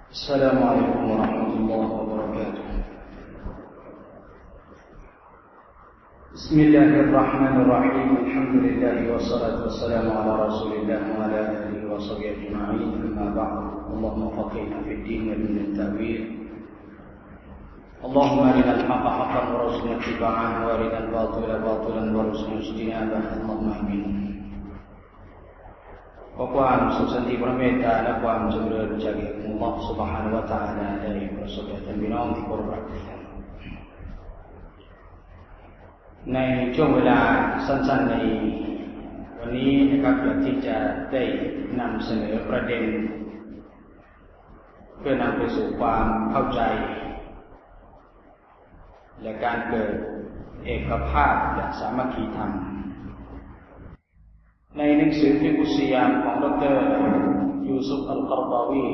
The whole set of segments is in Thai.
السلام عليكم ورحمة الله وبركاته. بسم الله الرحمن الرحيم. الحمد لله والصلاة والسلام على رسول الله وعلى آله وصحبه أجمعين. أما بعد، اللهم فقهنا في الدين وعلمنا التأويل. اللهم أرنا الحق حقا وارزقنا اتباعه وأرنا الباطل باطلا وارزقنا اجتنابه. اللهم آمين. ขอความสุขสันติพระเมตตาและความเจริญจากอัลลอฮฺ سبحانه และ تعالى ได้ประสบแก่ท่านพี่น้องที่เคารพรักในช่วงเวลาสั้นๆในวันนี้นะครับอยากที่จะได้นำเสนอประเด็นเพื่อนำไปสู่ความเข้าใจและการเกิดเอกภาพและสามัคคีธรรมในหนังสือฟิกฮุสซิยามของดร.ยูซุฟอัลกอรฎอวี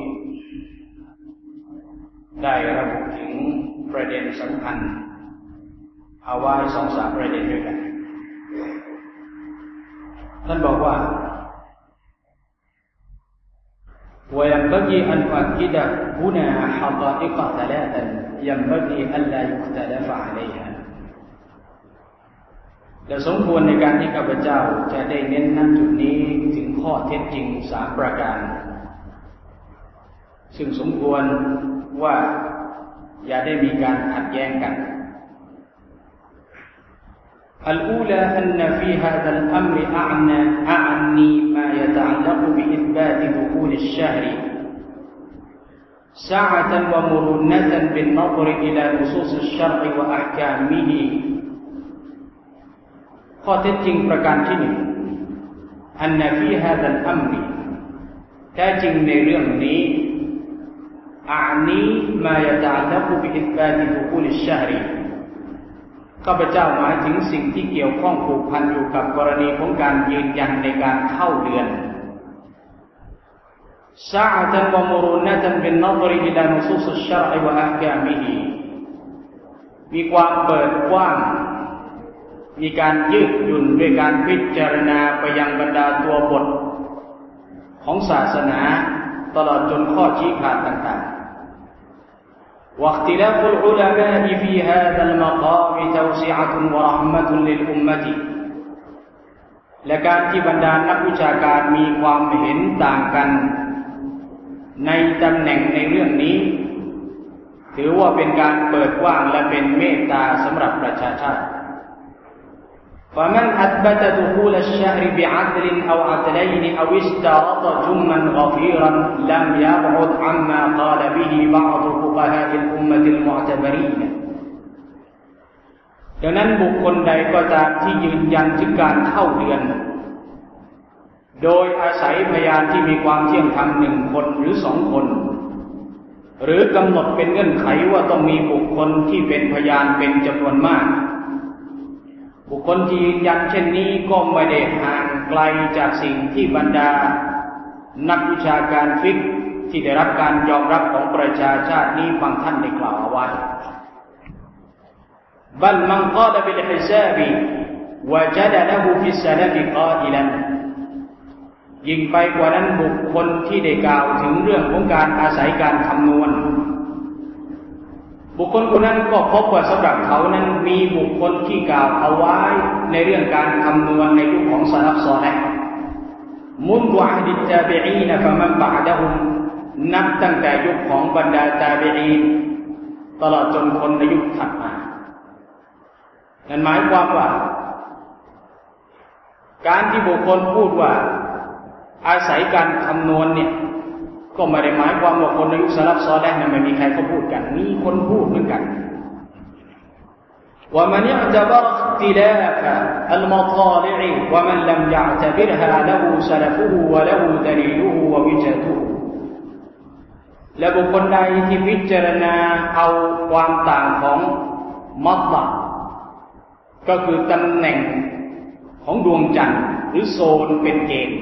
ได้ระบุถึงประเด็นสำคัญเอาไว้ 2-3 ประเด็นด้วยกันท่านบอกว่า وينبغي أن نؤكد هنا حقائق ثلاثة ينبغي ألا يختلف عليهاและสมควรในการที่ข้าพเจ้าจะได้เน้นณจุดนี้ถึงข้อเท็จจริง3ประการซึ่งสมควรว่าอย่าได้มีการขัดแย้งกัน الأولى أن في هذا الأمر أعني ما يتعلق بإثبات دخول الشهر سعة ومرونة بالنظر إلى نصوص الشرع وأحكامهข้อเท็จจริงประการที่1อันนะฟีฮาซัลอัมรแท้จริงในเรื่องนี้อานีมายะตะอัลลักบิอิษบาติดุคูลิชชะฮรข้าพเจ้าหมายถึงสิ่งที่เกี่ยวข้องผูกพันอยู่กับกรณีของการยืนยันในการเข้าเดือนซะอะตันวะมุรุนะตันบินนัฎรอิลานุซูสอัชชะรอวะอะห์กามิฮิมีความเปิดกว้างมีการยืดหยุ่นด้วยการพิจารณาไปยังบรรดาตัวบทของศาสนาตลอดจนข้อชี้ขาดต่างๆ واختلاف العلماء في هذا المقام توسعة ورحمة للأمة และการที่บรรดานักวิชาการมีความเห็นต่างกันในตำแหน่งในเรื่องนี้ถือว่าเป็นการเปิดกว้างและเป็นเมตตาสำหรับประชาชาติفمن أثبت دخول الشهر بعدل أو عدلين أو اشترط جما غفيرا لم يبعد عما قال به بعض فقهاء الأمة المعتبرين ดังนั้นบุคคลใดก็ตามที่ยืนยันถึงการเข้าเดือนโดยอาศัยพยานที่มีความเที่ยงธรรม1 คนหรือ 2 คนหรือกำหนดเป็นเงื่อนไขว่าต้องมีบุคคลที่เป็นพยานเป็นจำนวนมากบุคคลที่ยืนยันเช่นนี้ก็ไม่ได้ห่างไกลจากสิ่งที่บรรดานักวิชาการฟิกห์ที่ได้รับการยอมรับของประชาชาตินี้บางท่านได้กล่าวเอาไว้บัลมันกาลบิลฮิซาบวะจัดละฮูฟิสซะลฟกาอิลันยิ่งไปกว่านั้นบุคคลที่ได้กล่าวถึงเรื่องของการอาศัยการคำนวณบุคคลคนนั้นก็พบว่าสำหรับเขานั้นมีบุคคลที่กล่าวเอาไว้ในเรื่องการคำนวณในยุคของซะลัฟศอลิฮ์มุนดุอะฮดิตตาบิอีนฟะมันบะอ์ดะฮุมนับตั้งแต่ยุคของบรรดาตาบิอีนตลอดจนคนในยุคถัดมานั่นหมายความว่าการที่บุคคลพูดว่าอาศัยการคำนวณเนี่ยก็ไม่ได้หมายความว่าคนในยุคซะลัฟศอลิฮ์นั้นไม่มีใครเขาพูดกันมีคนพูดเหมือนกันว่ามันยะตะบะรอิคติลาฟอัลมะฏาลิอวะมันลัมยะตะบิรฮาละฮูซะลฟุฮูวะละฮูดะลีลุฮูวะวิจตุฮูและบุคคลใดที่พิจารณาเอาความต่างของมัฏละก็คือตำแหน่งของดวงจันทร์หรือโซนเป็นเกณฑ์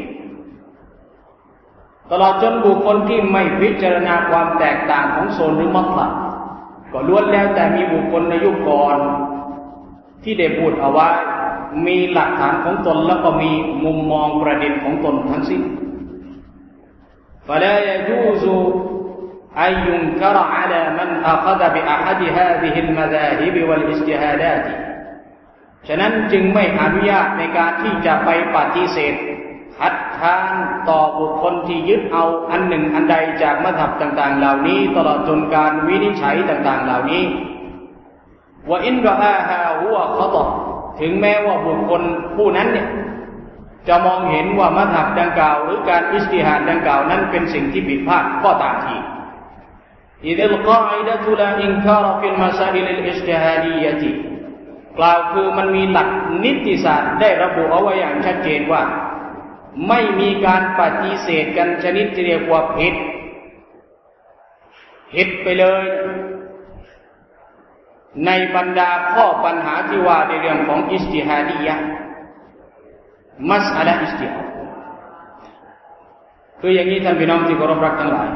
ตลอดจนบุคคลที่ไม่พิจารณาความแตกต่างของโซนหรือมัฏละก็ล้วนแล้วแต่มีบุคคลในยุคก่อนที่ได้พูดเอาไว้มีหลักฐานของตนแล้วก็มีมุมมองประเด็นของตนทั้งสิ้น فلا يجوز أن ينكر على من أخذ بأحد هذه المذاهب والاجتهادات ฉะนั้นจึงไม่อนุญาตในการที่จะไปปฏิเสธคัดค้านต่อบุคคลที่ยึดเอาอันหนึ่งอันใดจากมัธยับต่างๆเหล่านี้ตลอดจนการวินิจฉัยต่างๆเหล่านี้ว่าอินรออาฮาฮุวะคอตอถึงแม้ว่าบุคคลผู้นั้นเนี่ยจะมองเห็นว่ามัธยับดังกล่าวหรือการอิจติฮาดดังกล่าวนั้นเป็นสิ่งที่ผิดพลาดก็ตามทีอิดิลกออิดะตุลาอินคาระฟิลมะซาอิลิลอิจติฮาดียะติกล่าวคือมันมีหลักนิติศาสตร์ได้ระบุเอาไว้อย่างชัดเจนว่าไม่มีการปฏิเสธกันชนิดที่เรียกว่าผิดไปเลยในบรรดาข้อปัญหาที่ว่าในเรื่องของอิจติฮาดียะห์มัสอะละอิจติฮาดคืออย่างนี้ท่านพี่น้องที่เคารพรักทั้งหลาย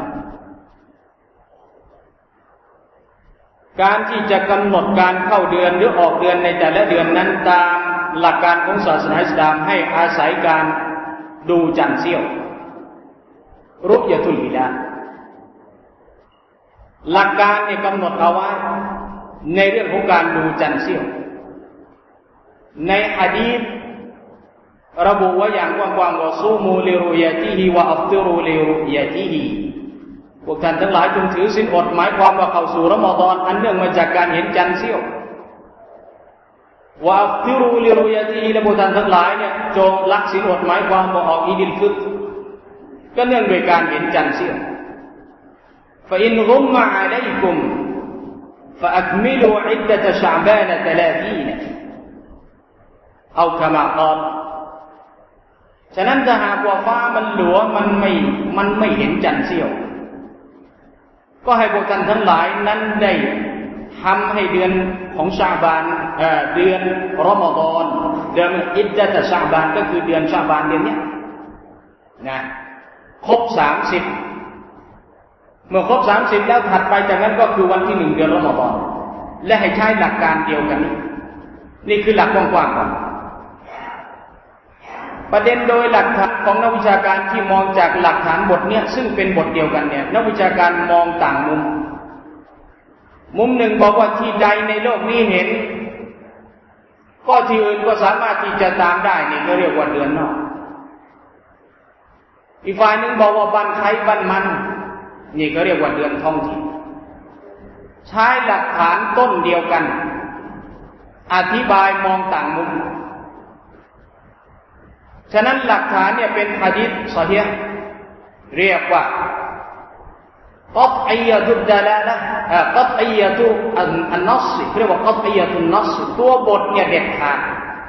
การที่จะกำหนดการเข้าเดือนหรือออกเดือนในแต่ละเดือนนั้นตามหลักการของศาสนาอิสลามให้อาศัยการดูจันทร์เสี้ยวรุยะตุลฮิลาลหลักการเนี่ยกำหนดเอาไว้ในเรื่องของการดูจันทร์เสี้ยวในหะดีษระบุไว้อย่างกว้างๆว่าซูมูลิรุยะติฮิวะอัฟติรุลิรุยะติฮิพวกท่านทั้งหลายจงถือศีลอดหมายความว่าเข้าสู่รอมฎอนอันเนื่องมาจากการเห็นจันทร์เสี้ยววะอัฟติรุลิรุยะติฮิและพวกท่านทั้งหลายเนี่ยจงละศีลอดหมายความว่าออกอีดิลฟิตรก็เนื่องด้วยการเห็นจันทร์เสี้ยวฟะอินกุมมะอะลัยกุมฟะอักมิลูอิดดะตะชะบาน30เอาคามากาลฉะนั้นถ้าหากว่าฟ้ามันหลัวมันไม่เห็นจันทร์เสี้ยวก็ให้พวกท่านทั้งหลายนั้นได้ทำให้เดือนของชะบานเดือนรอมฎอนเดือนอิดดะตะชะบานก็คือเดือนชะบานเดือนนี้นะครบ30เมื่อครบ30แล้วถัดไปจากนั้นก็คือวันที่1เดือนรอมฎอนและให้ใช้หลักการเดียวกันนี่คือหลักกว้างๆก่อนประเด็นโดยหลักฐานของนักวิชาการที่มองจากหลักฐานบทเนี่ยซึ่งเป็นบทเดียวกันเนี่ยนักวิชาการมองต่างมุมหนึ่งบอกว่าที่ใดในโลกนี้เห็นก็ที่อื่นก็สามารถที่จะตามได้นี่ก็เรียกว่าเดือนนอกอีกฝ่ายหนึ่งบอกว่าบ้านใครบ้านมันนี่ก็เรียกว่าเดือนท้องถิ่นใช้หลักฐานต้นเดียวกันอธิบายมองต่างมุมฉะนั้นหลักฐานเนี่ยเป็นหะดีษซอฮีฮ์เรียกว่ากัฏอียะตุดดะลาละห์กัฏอียะตุอันนัสเรียกว่ากัฏอียะตุนนัสตัวบทเนี่ยเด็ดขาด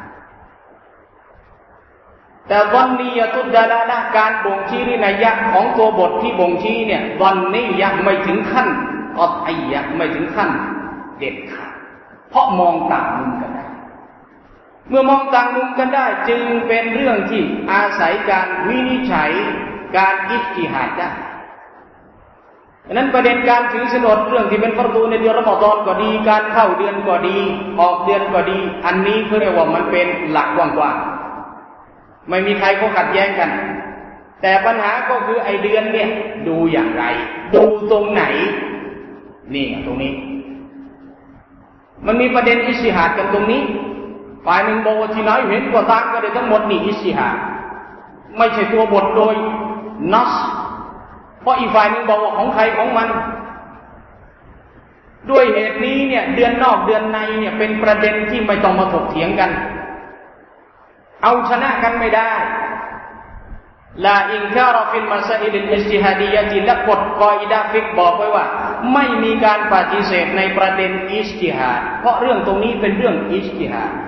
แต่วัอนนียะตุดดะลาละห์การบ่งชี้หรือนัยยะของตัวบทที่บ่งชี้เนี่ยวัอนนียะไม่ถึงขั้นกัฏอียะไม่ถึงขั้นเด็ดขาดเพราะมองต่างมุมกันเมื่อมองต่างมุมกันได้จึงเป็นเรื่องที่อาศัยการวินิจฉัยการอิจติฮาดได้ฉะนั้นประเด็นการถือศีลอดเรื่องที่เป็นฟัรดูในเดือนรอมฎอนก็ดีการเข้าเดือนก็ดีออกเดือนก็ดีอันนี้เขาเรียกว่ามันเป็นหลักกว้างๆไม่มีใครเขาขัดแย้งกันแต่ปัญหาก็คือไอเดือนเนี่ยดูอย่างไรดูตรงไหนนี่ตรงนี้มันมีประเด็นอิจติฮาดกันตรงนี้ฝ่ายหนึ่งบอกว่าที่ไหนเห็นก็ตามก็ได้ทั้งหมดนี่อิจติฮาดไม่ใช่ตัวบทโดยนัสเพราะอีกฝ่ายหนึ่งบอกว่าของใครของมันด้วยเหตุนี้เนี่ยเดือนนอกเดือนในเนี่ยเป็นประเด็นที่ไม่ต้องมาถกเถียงกันเอาชนะกันไม่ได้ลาอินคาระฟิลมัสอิลิลอิจติฮาดียะติและกฎกออิดะห์ฟิกบอกไว้ว่าไม่มีการปฏิเสธในประเด็นอิจติฮาดเพราะเรื่องตรงนี้เป็นเรื่องอิจติฮาด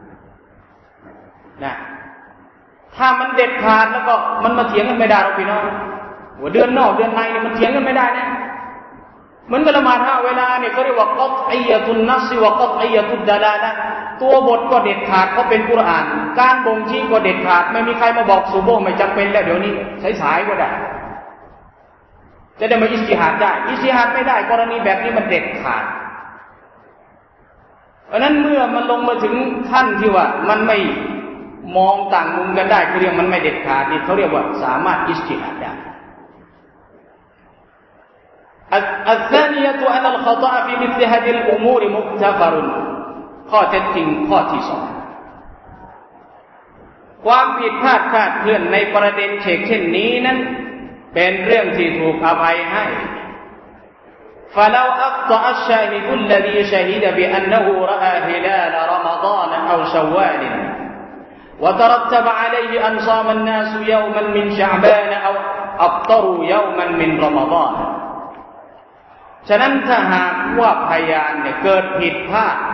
นะถ้ามันเด็ดขาดแล้วก็มันมาเถียงกันไม่ได้หรอกพี่น้องว่าเดือนนอกเดือนในเนี่ยมันเถียงกันไม่ได้นะเหมือนกับละหมาด5เวลาเนี่ยเขาเรียกว่ากัฏอียะตุนนัสวะกัฏอียะตุดดะลาละห์ตัวบทก็เด็ดขาดเพราะเป็นกุรอานการบ่งชี้ก็เด็ดขาดไม่มีใครมาบอกซุบฮ์ไม่จำเป็นแล้วเดี๋ยวนี้สายๆก็ได้จะได้มาอิจติฮาดได้อิจติฮาดไม่ได้กรณีแบบนี้มันเด็ดขาดเพราะนั้นเมื่อมันลงมาถึงขั้นที่ว่ามันไม่มองต่างมุมกันได้คือเรื่องมันไม่เด็ดขาดนี่เขาเรียกว่าสามารถอิจติฮาดได้ الثانية أن الخطأ في مثل هذه الأمور مغتفر ข้อเท็จจริงข้อที่สองความผิดพลาดคลาดเคลื่อนในประเด็นเช่นนี้นั้นเป็นเรื่องที่ถูกอภัยให้ فلو أخطأ الشاهد الذي شهد بأنه رأى هلال رمضان أو شوال وترتب عليه أن صام الناس يوما من شعبان أو أفطروا يوما من رمضان ฉะนั้นถ้าหากว่าพยานเกิดผิดพลาด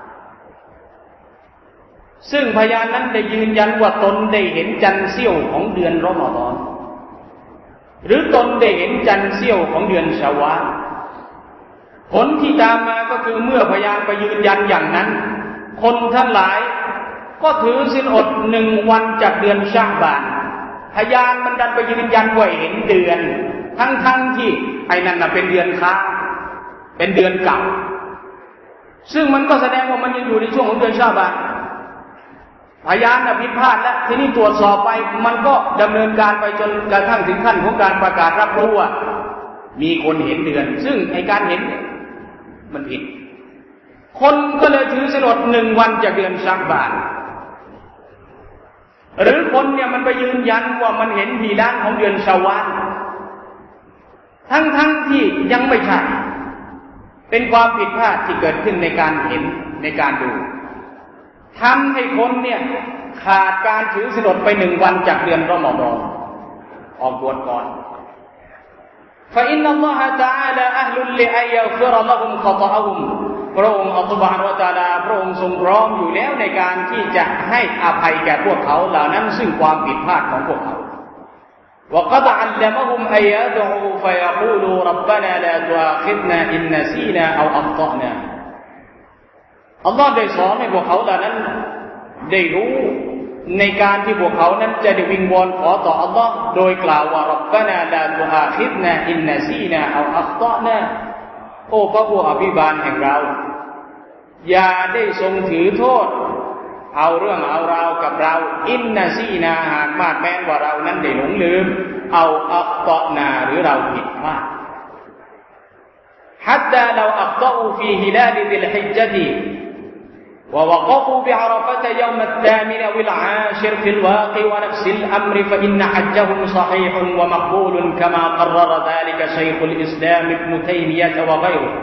ซึ่งพยานนั้นได้ยืนยันว่าตนได้เห็นจันทร์เสี้ยวของเดือนรอมฎอนหรือตนได้เห็นจันทร์เสี้ยวของเดือนชาวาลผลที่ตามมาก็คือเมื่อพยานไปยืนยันอย่างนั้นคนทั้งหลายก็ถือศีลอด1 วันจากเดือนชะบานพยานมันดันไปยืนยันว่าเห็นเดือนทั้งที่ไอ้นั่นน่ะเป็นเดือนค้างเป็นเดือนเก่าซึ่งมันก็แสดงว่ามันยังอยู่ในช่วงของเดือนชะบานพยานผิดพลาดแล้วทีนี้ตรวจสอบไปมันก็ดำเนินการไปจนกระทั่งถึงขั้นของการประกาศรับรู้ว่ามีคนเห็นเดือนซึ่งไอ้การเห็นมันผิดคนก็เลยถือศีลอด1 วันจากเดือนชะบานหรือคนเนี่ยมันไปยืนยันว่ามันเห็นฮีลาลของเดือนชาวาลทั้งที่ยังไม่ใช่เป็นความผิดพลาดที่เกิดขึ้นในการเห็นในการดูทำให้คนเนี่ยขาดการถือศีลอดไป1 วันจากเดือนรอมฎอนออกบวชก่อน فإن الله تعالى أهل لأن يغفر لهم خطأهم พระองค์อัลลอฮฺซุบฮานะฮูวะตะอาลาพระองค์ทรงพร้อมอยู่แล้วในการที่จะให้อภัยแก่พวกเขาเหล่านั้นซึ่งความผิดพลาดของพวกเขา وقد علمهم أن يدعوا فيقولوا ربنا لا تؤاخذنا إن نسينا أو أخطأنا อัลลอฮ์ได้สอนให้พวกเขาเหล่านั้นได้รู้ในการที่พวกเขานั้นจะได้วิงวอนขอต่ออัลลอฮ์โดยกล่าวว่ารับบานาลาตุอาคิดนาอินนาซีนาเอาอัคตอนาโอ้พระผู้อภิบาลแห่งเราอย่าได้ทรงถือโทษเอาเรื่องเอาราวกับเราอินนาซีนาหากมาดแม้นว่าเรานั้นได้หลงลืมเอาอัคตอนาหรือเราผิดพลาด حتى لو أخطأوا في هلال ذي الحجة ووقفوا بعرفة يوم الثامن أو العاشر في الواقع ونفس الأمر فإن حجهم صحيح ومقبول كما قرر ذلك شيخ الإسلام ابن تيمية وغيره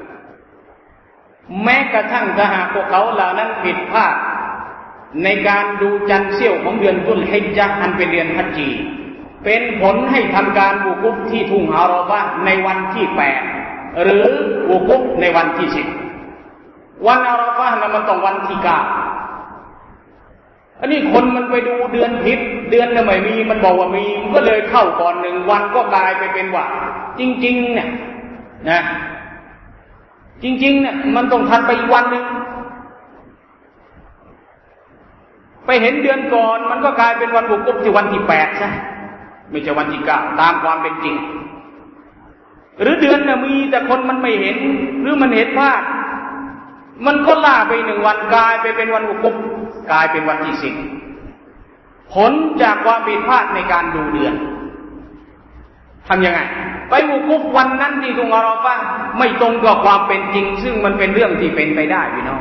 แม้กระทั่งถ้าหากพวกเขาเหล่านั้นผิดพลาดในการดูจันทร์เสี้ยวของเดือนซุลฮิจญะห์อันเป็นเดือนฮัจญีเป็นผลให้ทำการวุกุฟที่ทุ่งอาราฟะห์ในวันที่8หรือวุกุฟในวันที่10วันอาราฟะห์นั้นมันต้องวันที่9อันนี้คนมันไปดูเดือนผิดเดือนน่ะไม่มีมันบอกว่ามีมันก็เลยเข้าก่อน1 วันก็กลายไปเป็นว่าจริงๆเนี่ยนะจริงๆเนี่ยมันต้องทันไปอีกวันนึงไปเห็นเดือนก่อนมันก็กลายเป็นวันวุกุฟที่วันที่8ซะไม่ใช่วันที่9ตามความเป็นจริงหรือเดือนน่ะมีแต่คนมันไม่เห็นหรือมันเห็นพลาดมันก็ล่าไป1 วันกลายไปเป็นวันวุกุฟกลายเป็นวันที่10ผลจากความผิดพลาดในการดูเดือนทำยังไงไปวุกุฟวันนั้นที่ทุ่งอาราฟะห์ไม่ตรงกับความเป็นจริงซึ่งมันเป็นเรื่องที่เป็นไปได้พี่น้อง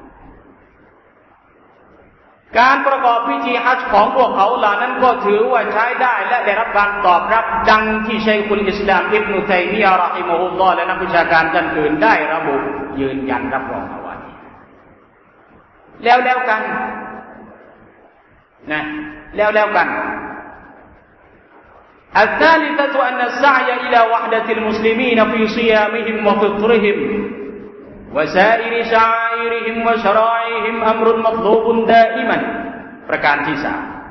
การประกอบพิธีฮัจญ์ของพวกเขาเหล่านั้นก็ถือว่าใช้ได้และได้รับการตอบรับดังที่ชัยคุลอิสลามอิบนุตัยมียะห์เราะฮิมะฮุลลอฮ์และนักวิชาการท่านอื่นได้ระบุยืนยันรับรองเอาไว้แล้วกันนะแล้วกันالثالثة أن السعي إلى وحدة المسلمين في صيامهم وفطرهم وسائر شعائرهم وشرائعهم أمر مطلوب دائما ประการที่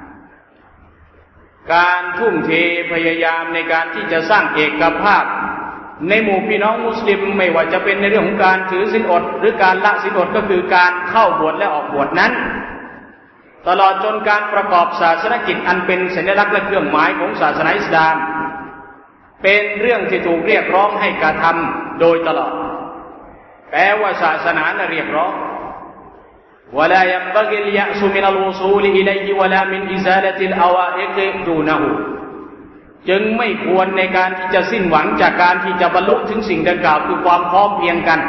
3การทุ่มเทพยายามในการที่จะสร้างเอกภาพในหมู่พี่น้องมุสลิมไม่ว่าจะเป็นในเรื่องของการถือศีลอดหรือการละศีลอดก็คือการเข้าบวชและออกบวชนั้นตลอดจนการประกอบศาสนกิจอันเป็นสัญลักษณ์และเครื่องหมายของศาสนาอิสลามเป็นเรื่องที่ถูกเรียกร้องให้กระทำโดยตลอดแปลว่าศาสนาเรียกร้อง ولا ينبغي اليأس من الوصول إليه ولا من إزالة الأوائق دونه จึงไม่ควรในการที่จะสิ้นหวังจากการที่จะบรรลุถึงสิ่งดังกล่าวคือความพร้อมเพรียงกัน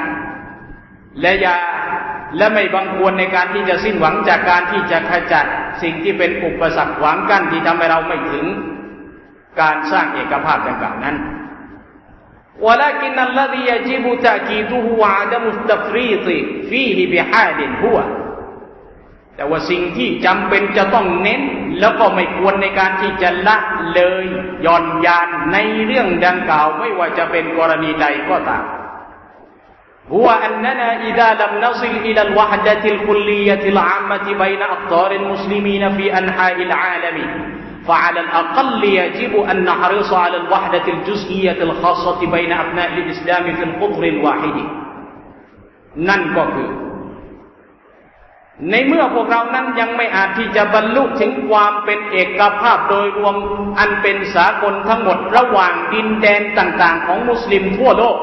และไม่บังควรในการที่จะสิ้นหวังจากการที่จะขจัดสิ่งที่เป็นอุปสรรคขวางกั้นที่ทำให้เราไม่ถึงการสร้างเอกภาพดังกล่าวนั้นولكن الذي يجب تأكيده وعدم التفريط فيه بحال هو แต่ว่าสิ่งที่จำเป็นจะต้องเน้นแล้วก็ไม่ควรในการที่จะละเลยหย่อนยานในเรื่องดังกล่าวไม่ว่าจะเป็นกรณีใดก็ตามهو أننا إذا لم نصل إلى الوحدة الكلية العامة بين أقطار المسلمين في أنحاء العالم فعلى الأقل يجب أن نحرص على الوحدة الجزئية الخاصة بين أبناء الإسلام في القطر الواحد นั่นก็คือในเมื่อพวกเรานั้นยังไม่อาจที่จะบรรลุถึงความเป็นเอกภาพโดยรวมอันเป็นสากลทั้งหมดระหว่างดินแดนต่างๆของมุสลิมทั่วโลก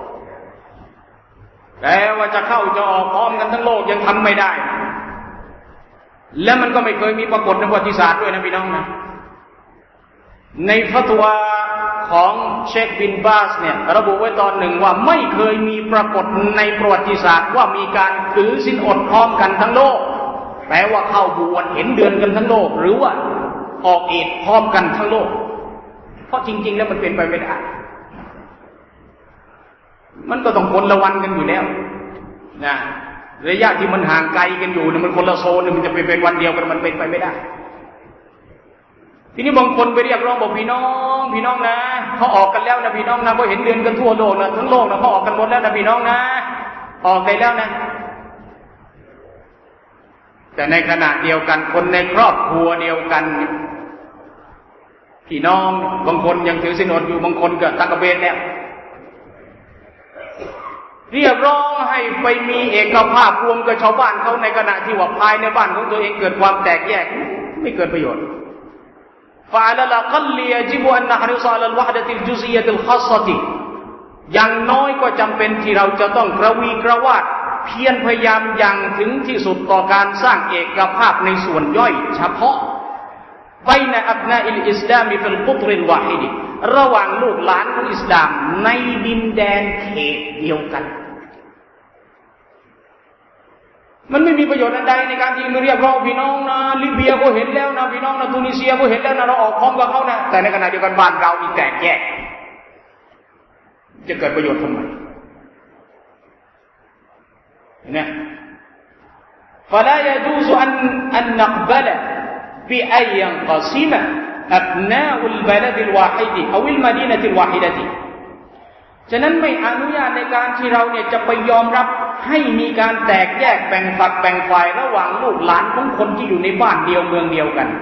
แต่ว่าจะเข้าจะออกพร้อมกันทั้งโลกยังทำไม่ได้และมันก็ไม่เคยมีปรากฏในประวัติศาสตร์ด้วยนะพี่น้องนะในฟัตวาของเชคบินบาสเนี่ยระบุไว้ตอนหนึ่งว่าไม่เคยมีปรากฏในประวัติศาสตร์ว่ามีการถือศีลอดพร้อมกันทั้งโลกแปลว่าเข้าบวชเห็นเดือนกันทั้งโลกหรือว่าออกเอดพร้อมกันทั้งโลกเพราะจริงๆแล้วมันเป็นไปไม่ได้มันก็ต้องคนละวันกันอยู่แล้วนะระยะที่มันห่างไกลกันอยู่มันคนละโซนมันจะเป็นวันเดียวกันมันเป็นไปไม่ได้ทีนี้บางคนไปเรียกร้องบอกพี่น้องนะเขาออกกันแล้วนะพี่น้องนะเขาเห็นเดือนกันทั่วโลกนะทั้งโลกนะเขาออกกันหมดแล้วนะพี่น้องนะออกได้แล้วนะแต่ในขณะเดียวกันคนในครอบครัวเดียวกันพี่น้องบางคนยังถือศีลอดอยู่บางคนก็ตักกะเบนแล้วเรียกร้องให้ไปมีเอกภาพรวมกับชาวบ้านเขาในขณะที่ว่าภายในบ้านของตัวเองเกิดความแตกแยกไม่เกิดประโยชน์فعلى الأقل يجب أن نحرص على الوحدة الجزئية الخاصة อย่างน้อยก็จำเป็นที่เราจะต้องกระวีกระวาดเพียรพยายามอย่างถึงที่สุดต่อการสร้างเอกภาพในส่วนย่อยเฉพาะبين أبناء الإسلام في القطر الواحد ระหว่างลูกหลานของอิสลามในดินแดนเขตเดียวกันมันไม่มีประโยชน์อันใดในการที่มาเรียกร้องพี่น้องนะลิเบียก็เห็นแล้วนะพี่น้องนะตูนิเซียก็เห็นแล้วนะเราออกพร้อมกับเขานะแต่ในขณะเดียวกันบ้านเรามีแตกแยกจะเกิดประโยชน์ทำไมเนี่ย فلا يجوز أن نقبل بأن ينقسم أبناء البلد الواحد أو المدينة الواحدة ฉะนั้นไม่อนุญาตในการที่เราเนี่ยจะไปยอมรับให้มีการแตกแยกแบ่งฝักแบ่งฝ่ายระหว่างลูกหลานของคนที่อยู่ในบ้านเดียวเมืองเดียวกัน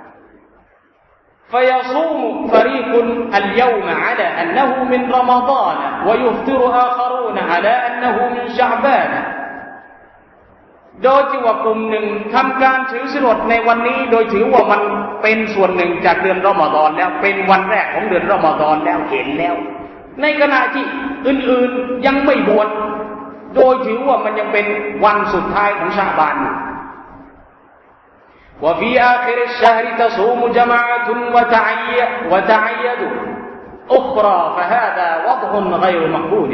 فيصوم فريق اليوم على أنه من رمضان ويفطر آخرون على أنه من شعبان โดยที่ว่ากลุ่มหนึ่งทำการถือศีลอดในวันนี้โดยถือว่ามันเป็นส่วนหนึ่งจากเดือนรอมฎอนแล้วเป็นวันแรกของเดือนรอมฎอนแล้วเห็นแล้วในขณะที่อื่นๆยังไม่บวชโดยถือว่ามันยังเป็นวันสุดท้ายของชาบานوفي آخر الشهر تصوم جماعة وتعيد أخرى فهذا وضع غير مقبول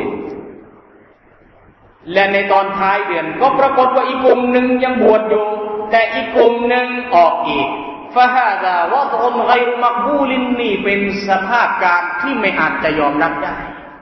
และในตอนท้ายเดือนก็ปรากฏว่าอีกกลุ่มหนึ่งยังบวชอยู่แต่อีกกลุ่มหนึ่งออกอีก فهذا وضع غير مقبول นี่เป็นสภาพการที่ไม่อาจจะยอมรับได้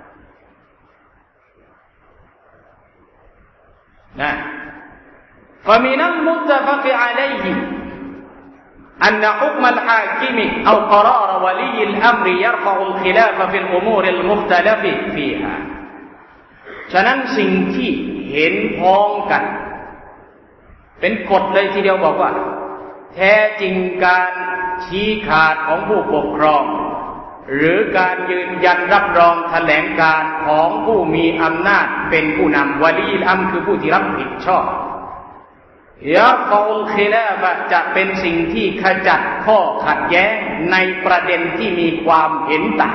นะ فمن المتفق عليه أن حكم الحاكم أو قرار ولي الأمر يرفع الخلاف في الأمور المختلف فيها ฉะนั้นสิ่งที่เห็นพ้องกันเป็นกฎเลยทีเดียวบอกว่าแท้จริงการชี้ขาดของผู้ปกครองหรือการยืนยันรับรองแถลงการของผู้มีอำนาจเป็นผู้นำวะลีอัลอัมรคือผู้ที่รับผิดชอบยัฟอุลคิลาฟะจะเป็นสิ่งที่ขจัดข้อขัดแย้งในประเด็นที่มีความเห็นต่าง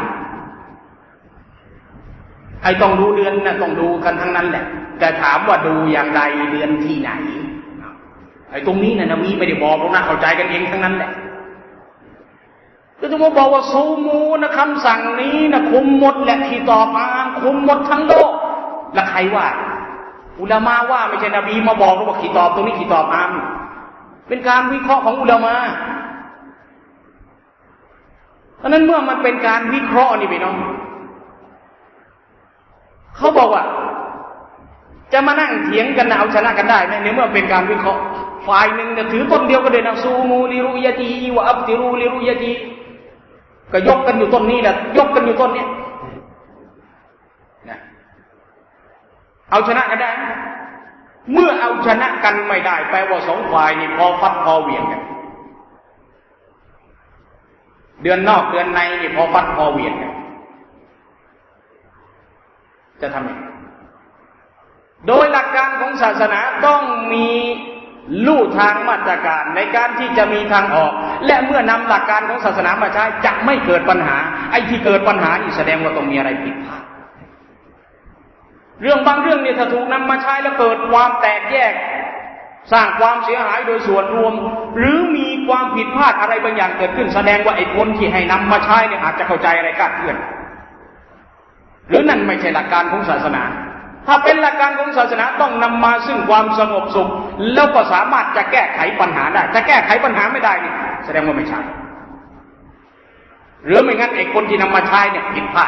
ไอ้ต้องดูเดือนนะต้องดูกันทั้งนั้นแหละแต่ถามว่าดูอย่างไรเดือนที่ไหนไอ้ตรงนี้นะมีไม่ได้บอกเรานะเข้าใจกันเองทั้งนั้นแหละก็จะมาบอกว่าซูมูนะคำสั่งนี้นะคุมหมดและขีตอบอามคุมหมดทั้งโลกแล้วใครว่าอุลามะว่าไม่ใช่นบีมาบอกว่าขีตอบตรงนี้ขีตอบอามเป็นการวิเคราะห์ของอุลามะเพราะนั้นเมื่อมันเป็นการวิเคราะห์นี่พี่น้องเขาบอกว่าจะมานั่งเถียงกันเอาชนะกันได้ไหมในเมื่อเป็นการวิเคราะห์ฝ่ายหนึ่งถือต้นเดียวก็เลยนะซูมูลิรุยะตีวะอัฟติรูลิรุยะตีก็ยกกันอยู่ต้นนี้แหละยกกันอยู่ต้นนี้นะเอาชนะกันได้เมื่อเอาชนะกันไม่ได้แปลว่าสองฝ่ายนี่พอฟัดพอเหวี่ยงกันเดือนนอกเดือนในนี่พอฟัดพอเหวี่ยงกันจะทำยังไงโดยหลักการของศาสนาต้องมีลู่ทางมาตรการในการที่จะมีทางออกและเมื่อนำหลักการของศาสนามาใช้จะไม่เกิดปัญหาไอ้ที่เกิดปัญหานี่แสดงว่าต้องมีอะไรผิดพลาดเรื่องบางเรื่องเนี่ยถ้าถูกนำมาใช้แล้วเกิดความแตกแยกสร้างความเสียหายโดยส่วนรวมหรือมีความผิดพลาดอะไรบางอย่างเกิดขึ้นแสดงว่าไอ้คนที่ให้นำมาใช้เนี่ยอาจจะเข้าใจอะไรคลาดเคลื่อนหรือนั่นไม่ใช่หลักการของศาสนาถ้าเป็นหลักการของศาสนาต้องนำมาซึ่งความสงบสุขแล้วก็สามารถจะแก้ไขปัญหาได้ถ้าแก้ไขปัญหาไม่ได้นี่แสดงว่าไม่ใช่หรือไม่งั้นไอ้คนที่นำมาใช้เนี่ยผิดพลาด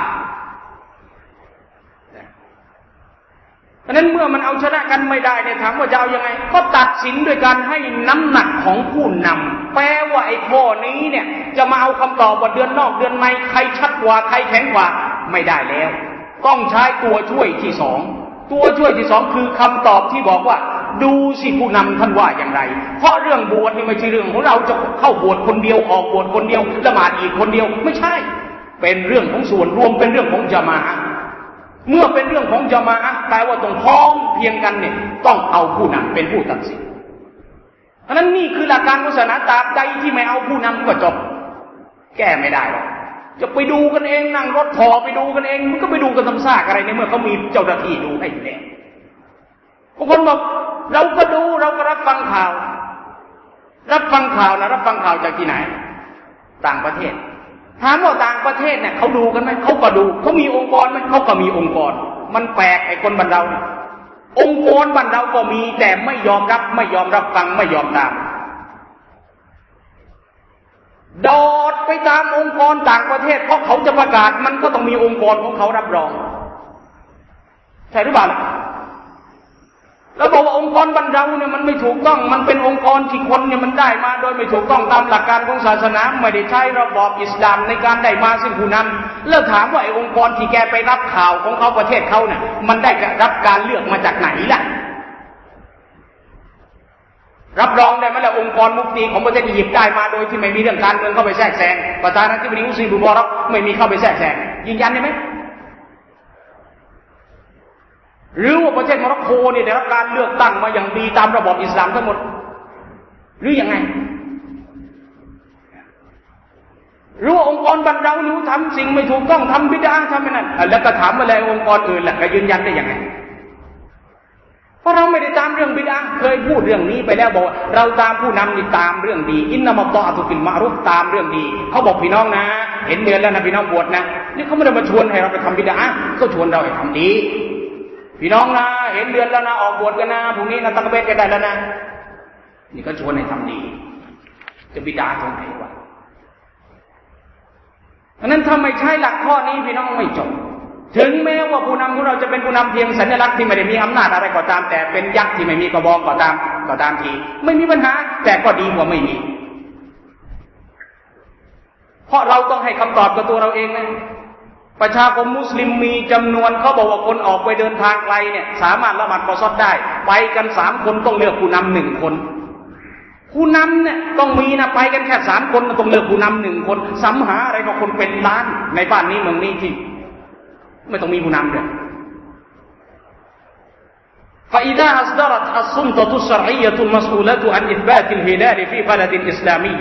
เพราะนั้นเมื่อมันเอาชนะกันไม่ได้เนี่ยถามว่าจะเอายังไงก็ตัดสินด้วยการให้น้ำหนักของผู้นำแปลว่าไอ้ข้อนี้เนี่ยจะมาเอาคำตอบว่าเดือนนอกเดือนในใครชัดกว่าใครแข็งกว่าไม่ได้แล้วต้องใช้ตัวช่วยที่สองตัวช่วยที่สองคือคำตอบที่บอกว่าดูสิผู้นำท่านว่าอย่างไรเพราะเรื่องบวชนี่ไม่ใช่เรื่องของเราจะเข้าบวชคนเดียวออกบวชคนเดียวละหมาดอีกคนเดียวไม่ใช่เป็นเรื่องของส่วนรวมเป็นเรื่องของญะมาอะห์เมื่อเป็นเรื่องของญะมาอะห์แปลว่าต้องพร้อมเพียงกันเนี่ยต้องเอาผู้นำเป็นผู้ตัดสินเพราะนั้นนี่คือหลักการของศาสนาตราบใดที่ไม่เอาผู้นำก็จบแก้ไม่ได้หรอกจะไปดูกันเองนั่งรถถอไปดูกันเองมันก็ไปดูกันทำซากอะไรในเมื่อเขามีเจ้าหน้าที่ดูให้อยู่แล้วบางคนบอกเราก็ดูเราก็รับฟังข่าวนะรับฟังข่าวจากที่ไหนต่างประเทศถามว่าต่างประเทศเนี่ยเขาดูกันไหมเขาก็ดูเขามีองค์กรไหมเขาก็มีองค์กรมันแปลกไอ้คนบ้านเราเนี่ยองค์กรบ้านเราก็มีแต่ไม่ยอมรับฟังไม่ยอมตามโดดไปตามองค์กรต่างประเทศเพราะเขาจะประกาศมันก็ต้องมีองค์กรของเขารับรองใช่หรือเปล่าแล้วบอกว่าองค์กรบ้านเราเนี่ยมันไม่ถูกต้องมันเป็นองค์กรที่คนเนี่ยมันได้มาโดยไม่ถูกต้องตามหลักการของศาสนาไม่ได้ใช้ระบอบอิสลามในการได้มาซึ่งผู้นำแล้วถามว่าไอ้องค์กรที่แกไปรับข่าวของเขาประเทศเขาเนี่ยมันได้รับการเลือกมาจากไหนล่ะรับรองได้ไหมล่ะองค์กรมุฟตีของประเทศอียิปต์ได้มาโดยที่ไม่มีเรื่องการเมืองเข้าไปแทรกแซงประธานาธิบดีอุซัยบุบารักไม่มีเข้าไปแทรกแซงยืนยันได้ไหมหรือว่าประเทศโมร็อกโกเนี่ยได้รับการเลือกตั้งมาอย่างดีตามระบอบอิสลามทั้งหมดหรือยังไงหรือว่าองค์กรบ้านเรานี่ทำสิ่งไม่ถูกต้องทำบิดาทำไม่นั่นแล้วก็ถามมาแล้วองค์กรอื่นล่ะก็ยืนยันได้ยังไงเพราะเราไม่ได้ตามเรื่องบิดาเคยพูดเรื่องนี้ไปแล้วบอกเราตามผู้นำนี่ตามเรื่องดีอินนัมัตตออะตุฟิลมะรูฟตามเรื่องดีเขาบอกพี่น้องนะเห็นเดือนแล้วนะพี่น้องบวชนะนี่เขาไม่ได้มาชวนให้เราไปทำบิดาก็ชวนเราให้ทำดีพี่น้องนะเห็นเดือนแล้วนะออกบวชกันนะพรุ่งนี้นะตักเบรกันได้แล้วนะนี่ก็ชวนให้ทำดีจะบิดาตรงไหนวะเพราะนั้นถ้าไม่ใช่หลักข้อนี้พี่น้องไม่จบถึงแม้ว่าผู้นำของเราจะเป็นผู้นำเพียงสัญลักษณ์ที่ไม่ได้มีอำนาจอะไรก็ตามแต่เป็นยักษ์ที่ไม่มีกระบองก็ตามทีไม่มีปัญหาแต่ก็ดีกว่าไม่มีเพราะเราต้องให้คำตอบกับตัวเราเองนะประชาคมมุสลิมมีจำนวนเขาบอกว่าคนออกไปเดินทางไกลเนี่ยสามารถละหมาดกอซอดได้ไปกัน3 คนต้องเลือกผู้นำ1 คนผู้นำเนี่ยต้องมีนะไปกันแค่3 คนต้องเลือกผู้นำ1 คนสำหาอะไรกับคนเป็นล้านในบ้านนี้เมืองนี้ที่ไม่ต้องมีผู้นำเลย فإذا أصدرت السلطة الشرعية المسؤولة عن إثبات الهلال في بلد إسلامي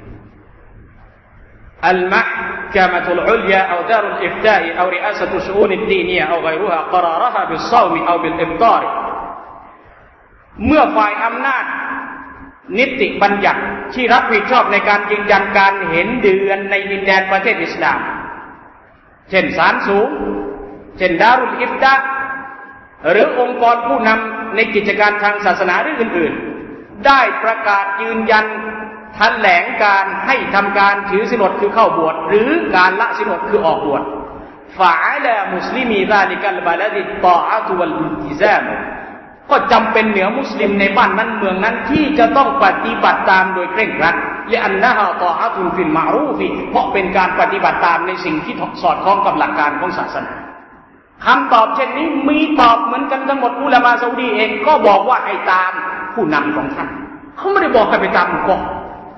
المحكمة العليا أو دار الإفتاء أو رئاسة الشؤون الدينية أو غيرها قرارها بالصوم أو بالإفطار เมื่อฝ่ายอำนาจนิติบัญญัติที่รับผิดชอบในการยืนยันการเห็นเดือนในดินแดนประเทศอิสลามเช่นศาลสูงเช่นดารุลอิฟตาหรือองค์กรผู้นำในกิจการทางศาสนาหรืออื่นๆได้ประกาศยืนยันแถลงการให้ทำการถือศีลอดคือเข้าบวชหรือการละศีลอดคือออกบวชฟะอะลามุสลิมีซาลิกัลบะลดิตตออะตุวัลอิลติซามก็จำเป็นเหนือมุสลิมในบ้านนั้นเมืองนั้นที่จะต้องปฏิบัติตามโดยเคร่งครัดลิอันนะฮาตออะตุนฟิลมารูฟเพราะเป็นการปฏิบัติตามในสิ่งที่สอดคล้องกับหลักการของศาสนาคำตอบเช่นนี้มีตอบเหมือนกันทั้งหมดอุลามะซาอุดีเองก็บอกว่าให้ตามผู้นำของท่านเขาไม่ได้บอกให้ไปตามมุกอ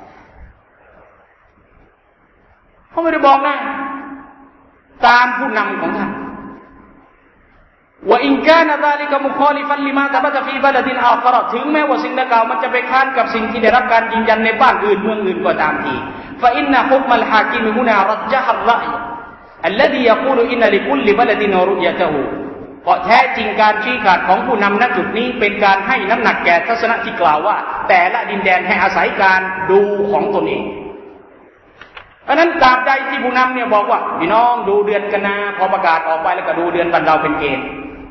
เขาไม่ได้บอกนะตามผู้นำของท่านว่าอินกานะซาลิกะมุคอลิฟันลิมาตะบะตะฟีบะลดินอาคเราะห์ถึงแม้ว่าสิ่งดังกล่าวมันจะไปค้านกับสิ่งที่ได้รับการยืนยันในบ้านอื่นเมืองอื่นก็ตามทีฟะอินนะฮุกมัลฮากิมฮุนารัจญะฮัรรอ์الذي يقول إن لكل بلد رؤيته เพราะแท้จริงการชี้ขาดของผู้นำณจุดนี้เป็นการให้น้ำหนักแก่ทัศนะที่กล่าวว่าแต่ละดินแดนให้อาศัยการดูของตนเองเพราะนั้นตราบใดที่ผู้นำเนี่ยบอกว่าพี่น้องดูเดือนกันนะพอประกาศออกไปแล้วก็ดูเดือนบันดาเป็นเกณฑ์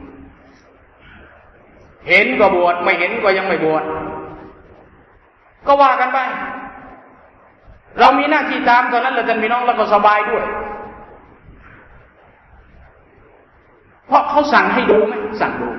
เห็นก็บวชไม่เห็นก็ยังไม่บวชก็ว่ากันไปเรามีหน้าที่ตามเท่านั้นแหละท่านพี่น้องแล้วก็สบายด้วยเพราะเขาสั่งให้ดูไหมสั่งดู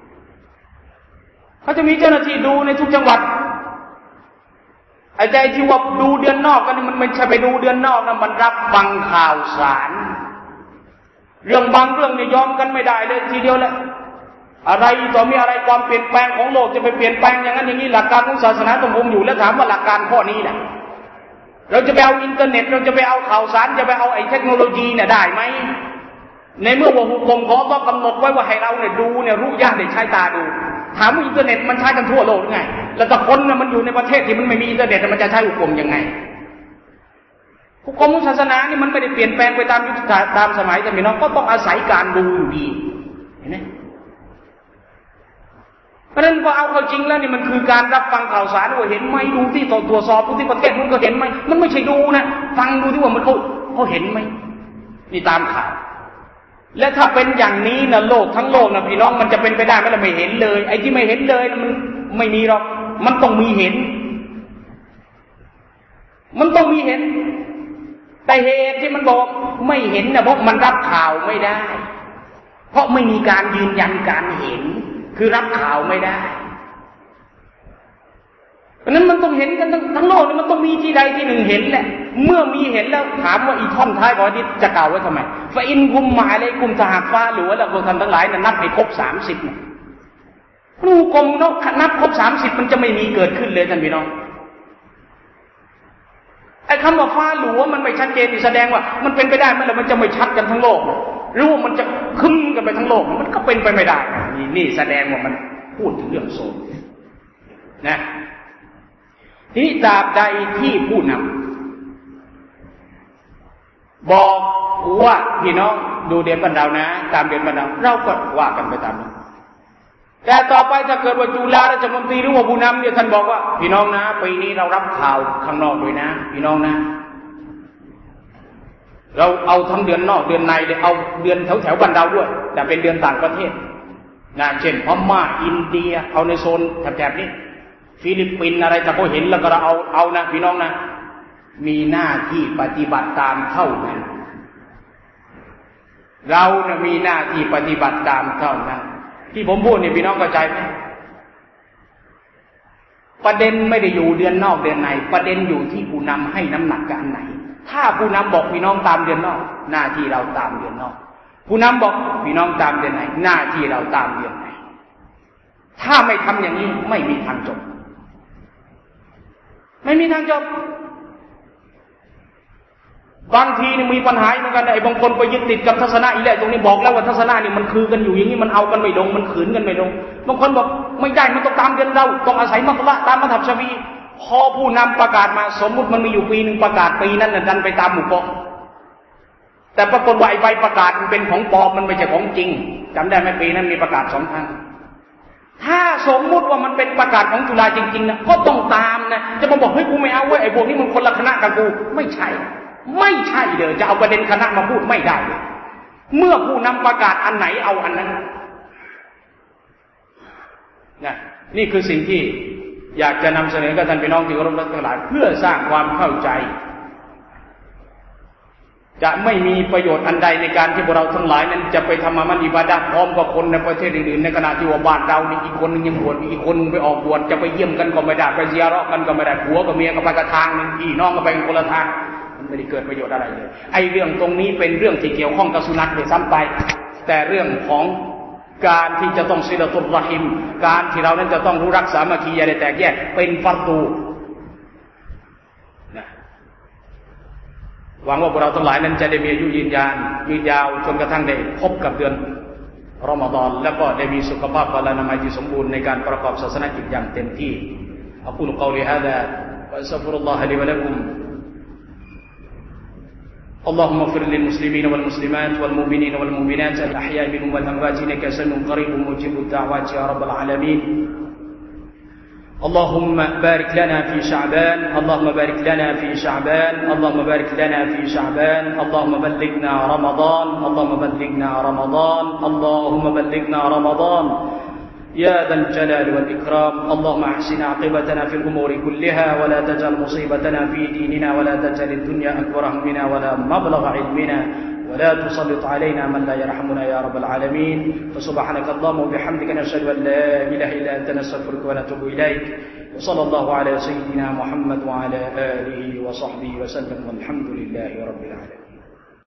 เขาจะมีเจ้าหน้าที่ดูในทุกจังหวัดไอ้ใจที่ว่าดูเดือนนอกกันมันไม่ใช่ไปดูเดือนนอกนะมันรับฟังข่าวสารเรื่องบางเรื่องเนี่ยยอมกันไม่ได้เลยทีเดียวแหละอะไรต่อมีอะไรความเปลี่ยนแปลงของโลกจะไปเปลี่ยนแปลงอย่างนั้นอย่างนี้หลักการของศาสนาต้องคงอยู่แล้วถามว่าหลักการข้อนี้น่ะเราจะไปเอาอินเทอร์เน็ตเราจะไปเอาข่าวสารจะไปเอาไอ้เทคโนโลยีเนี่ยได้ไหมในเมื่อว่าหุกมของต้องกำหนดไว้ว่าให้เราเนี่ยดูเนี่ยรู้ยากได้ใช้ตาดูถามว่าอินเทอร์เน็ตมันใช้กันทั่วโลกหรือไงแล้วแต่คนเนี่ยมันอยู่ในประเทศที่มันไม่มีอินเทอร์เน็ตมันจะใช้หุกมยังไงหุกมของศาสนานี่มันไม่ได้เปลี่ยนแปลงไปตามยุคตามสมัยแต่พี่น้องก็ต้องอาศัยการดูอยู่ดีเห็นไหมเพราะฉะนั้นพอเอาเข้าจริงแล้วนี่มันคือการรับฟังข่าวสารว่าเห็นไหมดูที่ตรวจสอบดูที่ประเทศนู้นก็เห็นไหมมันไม่ใช่ดูนะฟังดูที่ว่ามันเขาเห็นไหมนี่ตามข่าวและถ้าเป็นอย่างนี้นะโลกทั้งโลกนะพี่น้องมันจะเป็นไปได้ไหมล่ะไม่เห็นเลยไอ้ที่ไม่เห็นเลยนะมันไม่มีหรอกมันต้องมีเห็นมันต้องมีเห็นแต่เหตุที่มันบอกไม่เห็นนะเพราะมันรับข่าวไม่ได้เพราะไม่มีการยืนยันการเห็นคือรับข่าวไม่ได้เพราะนั้นมันต้องเห็นกันทั้งโลกนี่มันต้องมีที่ใดที่หนึ่งเห็นแหละเมื่อมีเห็นแล้วถามว่าอีท่อนท้ายของที่จะกล่าวไว้ทำไมฟาอินกุมมาเลยกุมสหฟ้าหรือว่าเราท่านทั้งหลายนั้นนับให้ครบ30นะรู้กลมเนาะนับครบ30มันจะไม่มีเกิดขึ้นเลยท่านพี่น้องไอ้คำว่าฟ้าหลวมันไม่ชัดเจนแสดงว่ามันเป็นไปได้ไหมล่ะมันจะไม่ชัดกันทั้งโลกหรือว่ามันจะคึ้มกันไปทั้งโลกมันก็เป็นไปไม่ได้นี่แสดงว่ามันพูดถึงเรื่องโซนนะทีนี้ตราบใดที่ผู้นำบอกว่าพี่น้องดูเดือนบันดาวนะตามเดือนบันดาวเราก็ว่ากันไปตามนั้นแต่ต่อไปถ้าเกิดว่าจุฬาราชมนตรีหรือว่าผู้นำเนี่ยท่านบอกว่าพี่น้องนะปีนี้เรารับข่าวข้างนอกด้วยนะพี่น้องนะเราเอาทั้งเดือนนอกเดือนในเลยเอาเดือนแถวบันดาวด้วยแต่เป็นเดือนต่างประเทศนะเช่นพม่าอินเดียเอาในโซนแถบนี้ฟิลิปปินส์อะไรถ้าเขาเห็นแล้วก็เราเอานะพี่น้องนะมีหน้าที่ปฏิบัติตามเท่านั้นเราเนี่ยมีหน้าที่ปฏิบัติตามเท่านั้นที่ผมพูดเนี่ยพี่น้องเข้าใจไหมประเด็นไม่ได้อยู่เดือนนอกเดือนในประเด็นอยู่ที่ผู้นำให้น้ำหนักกับอันไหนถ้าผู้นำบอกพี่น้องตามเดือนนอกหน้าที่เราตามเดือนนอกผู้นำบอกพี่น้องตามเดือนไหนหน้าที่เราตามเดือนไหนถ้าไม่ทำอย่างนี้ไม่มีทางจบไม่มีทางจบบางทีนี่มีปัญหาเหมือนกันไอ้บางคนไปยึดติดกับทัศนะอีแหละตรงนี้บอกแล้วว่าทัศนะนี่มันคือกันอยู่อย่างนี้มันเอากันไม่ลงมันขืนกันไม่ลงบางคนบอกไม่ได้มันต้องตามเดือนเราต้องอาศัยมัตละตามมัธยมชาฟีพอผู้นำประกาศมาสมมุติมันมีอยู่ปีนึงประกาศปีนั้นน่ะดันไปตามหมู่เกาะแต่ปรากฏว่าไอ้ใบประกาศมันเป็นของปลอมมันไม่ใช่ของจริงจำได้ไหมปีนั้นมีประกาศ2 ครั้งถ้าสมมุติว่ามันเป็นประกาศของจุฬาจริงๆนะก็ต้องตามนะจะมาบอกเฮ้ยกูไม่เอาเว้ยไอ้พวกนี้มันคนละคณะกับกูไม่ใช่เลยจะเอาประเด็นคณะมาพูดไม่ได้เลยเมื่อผู้นำประกาศอันไหนเอาอันนั้นนะนี่คือสิ่งที่อยากจะนำเสนอกับท่านพี่น้องที่เคารพทั้งหลายเพื่อสร้างความเข้าใจจะไม่มีประโยชน์อันใดในการที่พวกเราทั้งหลายนั้นจะไปทำอามัลอิบาดะห์พร้อมกับคนในประเทศอื่นๆในขณะที่ว่าบ้านเรานี่อีกคนนึงยังบวชอีกคนไปออกบวชจะไปเยี่ยมกันก็ไม่ได้ไปเซียเราะห์กันก็ไม่ได้ผัวกับเมียก็ไปกระทางนึงพี่น้องก็ไปคนละทางมันไม่ได้เกิดประโยชน์อะไรเลยไอ้เรื่องตรงนี้เป็นเรื่องที่เกี่ยวข้องกับสุนัขด้วยซ้ำไปแต่เรื่องของการที่จะต้องซิลาตุรเราะฮิมการที่เรานั้นจะต้องรู้รักสามัคคีอย่าได้แตกแยกเป็นฟัรดูนะหวังว่าพวกเราทั้งหลายนั้นจะได้มีอายุยืนยาวจนกระทั่งได้พบกับเดือนรอมฎอนแล้วก็ได้มีสุขภาพพลานามัยที่สมบูรณ์ในการประกอบศาสนกิจอย่างเต็มที่อะกูลุกอลีฮาซาวะอัสตัฆฟิรุลลอฮะลิวะละกุมاللهم اغفر للمسلمين والمسلمات والمؤمنين والمؤمنات الأحياء منهم والأموات إنك سميع قريب مجيب الدعوات يا رب العالمين اللهم بارك لنا في شعبان اللهم بارك لنا في شعبان اللهم بارك لنا في شعبان اللهم بلغنا رمضان اللهم بلغنا رمضان اللهم بلغنا رمضان يا ذا الجلال والإكرام اللهم أحسن عاقبتنا في الأمور كلها ولا تجعل مصيبتنا في ديننا ولا تجعل الدنيا أكبر همنا ولا مبلغ علمنا ولا تسلط علينا من لا يرحمنا يا رب العالمين فسبحانك اللهم وبحمدك نشهد أن لا إله إلا أنت نستغفرك ونتوب إليك وصلى الله على سيدنا محمد وعلى آله وصحبه وسلم والحمد لله رب العالمين